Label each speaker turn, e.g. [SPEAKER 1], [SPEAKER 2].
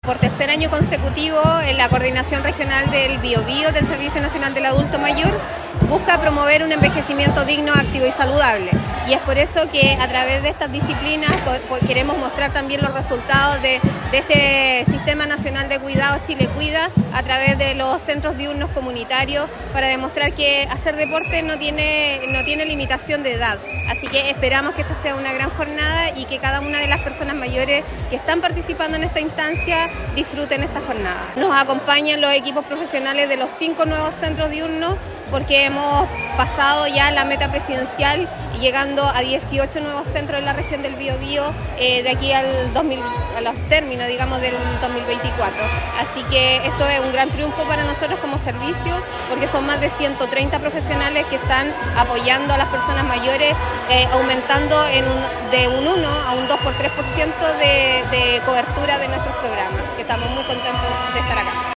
[SPEAKER 1] Por tercer año consecutivo, en la Coordinación Regional del Biobío del Servicio Nacional del Adulto Mayor busca promover un envejecimiento digno, activo y saludable. Y es por eso que a través de estas disciplinas queremos mostrar también los resultados de este Sistema Nacional de Cuidados Chile Cuida a través de los centros diurnos comunitarios para demostrar que hacer deporte no tiene limitación de edad. Así que esperamos que esta sea una gran jornada y que cada una de las personas mayores que están participando en esta instancia disfruten esta jornada. Nos acompañan los equipos profesionales de los 5 nuevos centros diurnos porque hemos pasado ya la meta presidencial llegando a 18 nuevos centros en la región del Biobío de aquí a los términos, digamos, del 2024. Así que esto es un gran triunfo para nosotros como servicio porque son más de 130 profesionales que están apoyando a las personas mayores, aumentando de un 1 a un 2 por 3% de cobertura de nuestros programas. Así que estamos muy contentos de estar acá.